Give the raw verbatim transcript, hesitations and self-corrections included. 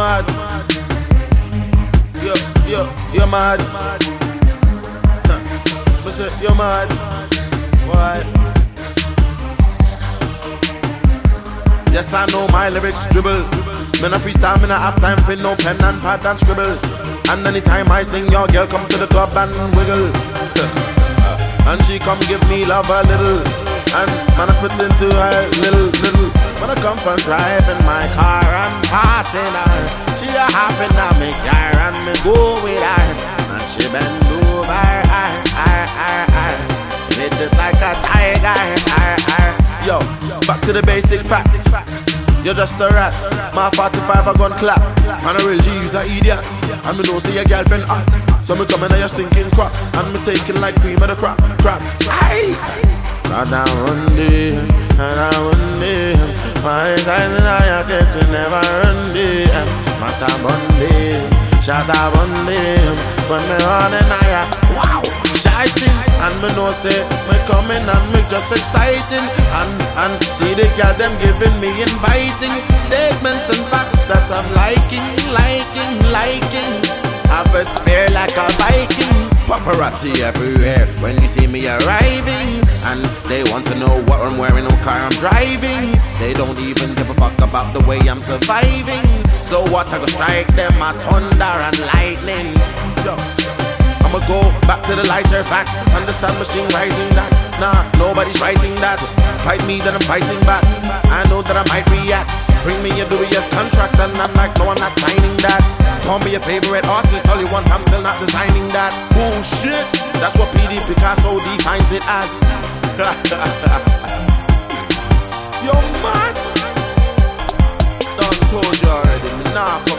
mad. Yo, yo, you're mad. Nah, but say you're mad. Why? Yes, I know my lyrics dribble. Me no freestyle, me no have time for no pen and pad and scribble. And anytime I sing, your girl come to the club and wiggle. And she come give me love a little. And man I put into her little, little. When I come from driving my car, I'm passing her. She a hopping on me car and me go with her. And she bend over, her, her, her, her. Hit it like a tiger, her, her. Yo, back to the basic facts. You're just a rat. My forty-five a gun clap. And a real G is a idiot. And me know say your girlfriend hot. So me coming at your stinking crap. And me taking like cream of the crap, crap. Aye. Cause I one day, and I one day. My eyes and I are guessing never run day. Mata Monday, shut up one day. When me running I wow, shiting. And me know say me coming and me just exciting. And and see the girl them giving me inviting statements and facts that I'm liking, liking, liking. Have a spear like a Viking. Paparazzi everywhere when you see me arriving. And they want to know what I'm wearing, what car I'm driving. They don't even give a fuck about the way I'm surviving. So what, I go strike them a thunder and lightning. Yo, I'ma go back to the lighter fact. Understand machine writing that. Nah, nobody's writing that. Fight me, then I'm fighting back. I know that I might react. Bring me a dubious contract and I'm like, no, I'm not signing that. Call me your favorite artist, all you want, I'm still not designing that. Bullshit, that's what P D Picasso defines it as. Yo, man, done told you already, me nah